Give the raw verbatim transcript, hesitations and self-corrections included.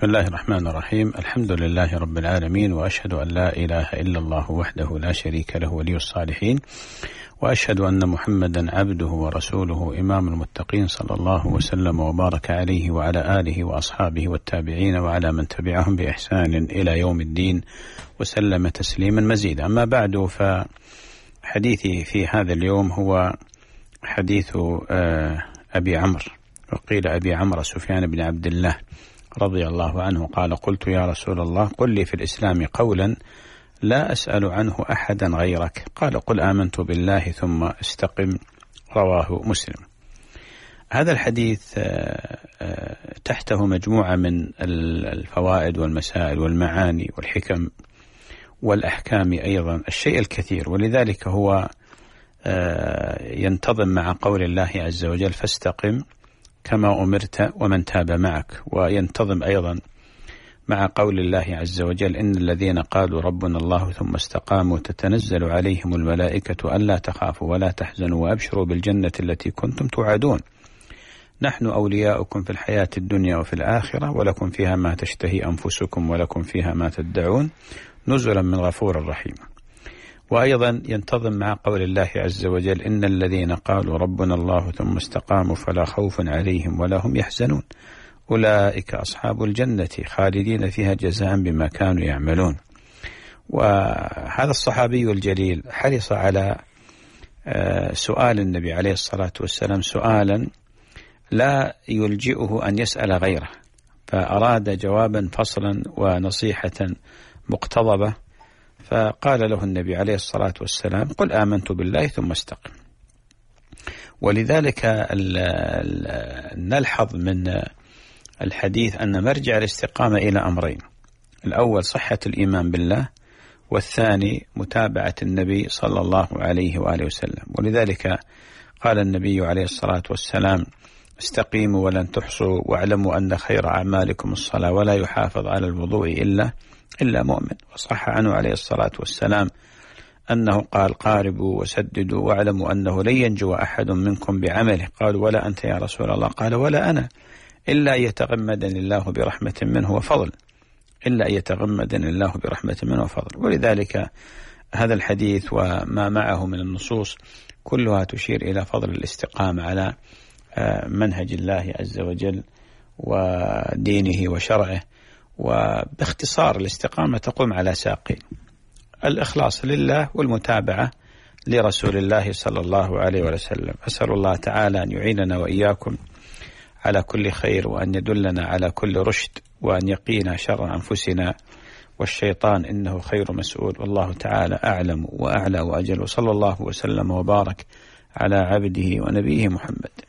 بسم الله الرحمن الرحيم. الحمد لله رب العالمين، وأشهد أن لا إله إلا الله وحده لا شريك له ولي الصالحين، وأشهد أن محمدا عبده ورسوله إمام المتقين، صلى الله وسلم وبارك عليه وعلى آله وأصحابه والتابعين وعلى من تبعهم بإحسان إلى يوم الدين وسلم تسليما مزيدا. أما بعد، فحديثي في هذا اليوم هو حديث أبي عمرو، وقيل أبي عمرو سفيان بن عبد الله رضي الله عنه قال: قلت يا رسول الله قل لي في الإسلام قولا لا أسأل عنه أحدا غيرك، قال: قل آمنت بالله ثم استقم، رواه مسلم. هذا الحديث تحته مجموعة من الفوائد والمسائل والمعاني والحكم والأحكام أيضا الشيء الكثير، ولذلك هو ينتظم مع قول الله عز وجل: فاستقم كما أمرت ومن تاب معك، وينتظم أيضا مع قول الله عز وجل: إن الذين قالوا ربنا الله ثم استقاموا تتنزل عليهم الملائكة ألا تخافوا ولا تحزنوا وأبشروا بالجنة التي كنتم توعدون، نحن أولياؤكم في الحياة الدنيا وفي الآخرة، ولكم فيها ما تشتهي أنفسكم ولكم فيها ما تدعون، نزلا من غفور رحيم. وأيضا ينتظم مع قول الله عز وجل: إن الذين قالوا ربنا الله ثم استقاموا فلا خوف عليهم ولا هم يحزنون، أولئك أصحاب الجنة خالدين فيها جزاء بما كانوا يعملون. وهذا الصحابي الجليل حرص على سؤال النبي عليه الصلاة والسلام سؤالا لا يلجئه أن يسأل غيره، فأراد جوابا فصلا ونصيحة مقتضبة، فقال له النبي عليه الصلاة والسلام: قل آمنت بالله ثم استقم. ولذلك نلحظ من الحديث أن مرجع الاستقامة إلى أمرين: الأول صحة الإيمان بالله، والثاني متابعة النبي صلى الله عليه وآله وسلم. ولذلك قال النبي عليه الصلاة والسلام: استقيموا ولن تحصوا، واعلموا أن خير أعمالكم الصلاة، ولا يحافظ على الوضوء إلا إلا مؤمن. وصح عنه عليه الصلاة والسلام أنه قال: قاربوا وسددوا، واعلموا أنه لن ينجو أحد منكم بعمله. قالوا: ولا أنت يا رسول الله؟ قال: ولا أنا، إلا أن يتغمدني الله برحمة منه وفضل، إلا أن يتغمدني الله برحمة منه وفضل. ولذلك هذا الحديث وما معه من النصوص كلها تشير إلى فضل الاستقامة على منهج الله عز وجل ودينه وشرعه. وباختصار الاستقامة تقوم على ساقين: الإخلاص لله، والمتابعة لرسول الله صلى الله عليه وسلم. أسأل الله تعالى أن يعيننا وإياكم على كل خير، وأن يدلنا على كل رشد، وأن يقينا شر أنفسنا والشيطان، إنه خير مسؤول، والله تعالى أعلم وأعلى وأجل. صلى الله وسلم وبارك على عبده ونبيه محمد.